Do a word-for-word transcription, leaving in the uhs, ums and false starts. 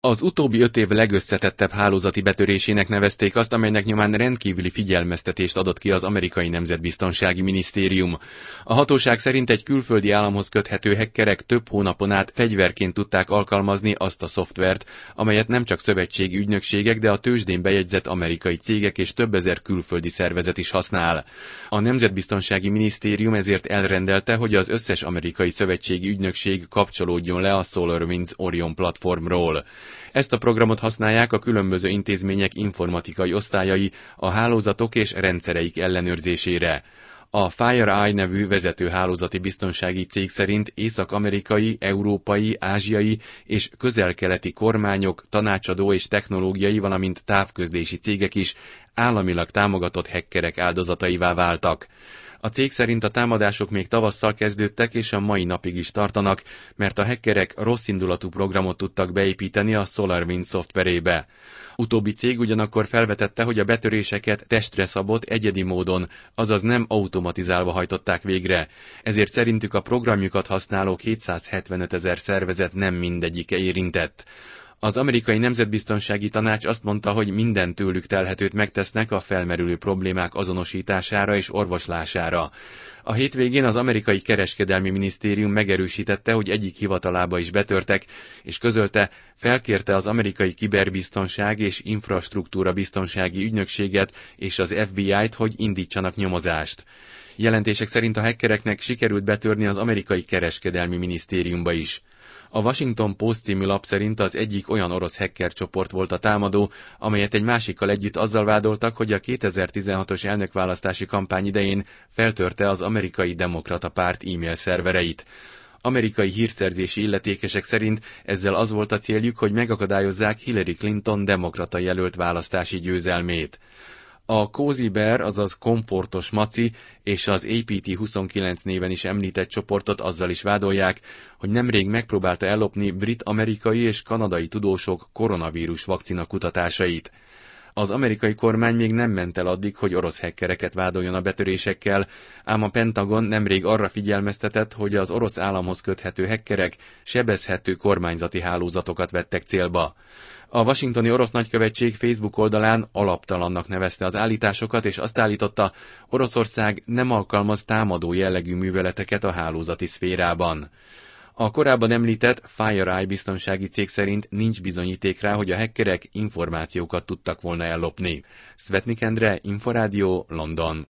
Az utóbbi öt év legösszetettebb hálózati betörésének nevezték azt, amelynek nyomán rendkívüli figyelmeztetést adott ki az amerikai Nemzetbiztonsági Minisztérium. A hatóság szerint egy külföldi államhoz köthető hackerek több hónapon át fegyverként tudták alkalmazni azt a szoftvert, amelyet nem csak szövetségi ügynökségek, de a tőzsdén bejegyzett amerikai cégek és több ezer külföldi szervezet is használ. A Nemzetbiztonsági Minisztérium ezért elrendelte, hogy az összes amerikai szövetségi ügynökség kapcsolódjon le a SolarWinds Orion platformról. Ezt a programot használják a különböző intézmények informatikai osztályai a hálózatok és rendszereik ellenőrzésére. A FireEye nevű vezető hálózati biztonsági cég szerint észak-amerikai, európai, ázsiai és közel-keleti kormányok, tanácsadó és technológiai, valamint távközlési cégek is államilag támogatott hackerek áldozataivá váltak. A cég szerint a támadások még tavasszal kezdődtek és a mai napig is tartanak, mert a hackerek rosszindulatú programot tudtak beépíteni a SolarWinds szoftverébe. Utóbbi cég ugyanakkor felvetette, hogy a betöréseket testre szabott egyedi módon, azaz nem automatizálva hajtották végre, ezért szerintük a programjukat használó kétszázhetvenöt ezer szervezet nem mindegyike érintett. Az amerikai Nemzetbiztonsági Tanács azt mondta, hogy minden tőlük telhetőt megtesznek a felmerülő problémák azonosítására és orvoslására. A hétvégén az amerikai Kereskedelmi Minisztérium megerősítette, hogy egyik hivatalába is betörtek, és közölte, felkérte az amerikai Kiberbiztonság és Infrastruktúra Biztonsági Ügynökséget és az F B I-t, hogy indítsanak nyomozást. Jelentések szerint a hackereknek sikerült betörni az amerikai Kereskedelmi Minisztériumba is. A Washington Post című lap szerint az egyik olyan orosz hacker csoport volt a támadó, amelyet egy másikkal együtt azzal vádoltak, hogy a kétezer-tizenhatos elnökválasztási kampány idején feltörte az amerikai Demokrata Párt e-mail szervereit. Amerikai hírszerzési illetékesek szerint ezzel az volt a céljuk, hogy megakadályozzák Hillary Clinton demokrata jelölt választási győzelmét. A Cozy Bear, azaz komfortos maci és az A P T huszonkilenc néven is említett csoportot azzal is vádolják, hogy nemrég megpróbálta ellopni brit-amerikai és kanadai tudósok koronavírus vakcina kutatásait. Az amerikai kormány még nem ment el addig, hogy orosz hackereket vádoljon a betörésekkel, ám a Pentagon nemrég arra figyelmeztetett, hogy az orosz államhoz köthető hackerek sebezhető kormányzati hálózatokat vettek célba. A washingtoni orosz nagykövetség Facebook oldalán alaptalannak nevezte az állításokat, és azt állította, Oroszország nem alkalmaz támadó jellegű műveleteket a hálózati szférában. A korábban említett FireEye biztonsági cég szerint nincs bizonyíték rá, hogy a hackerek információkat tudtak volna ellopni. Szvetnik Endre, Inforádió, London.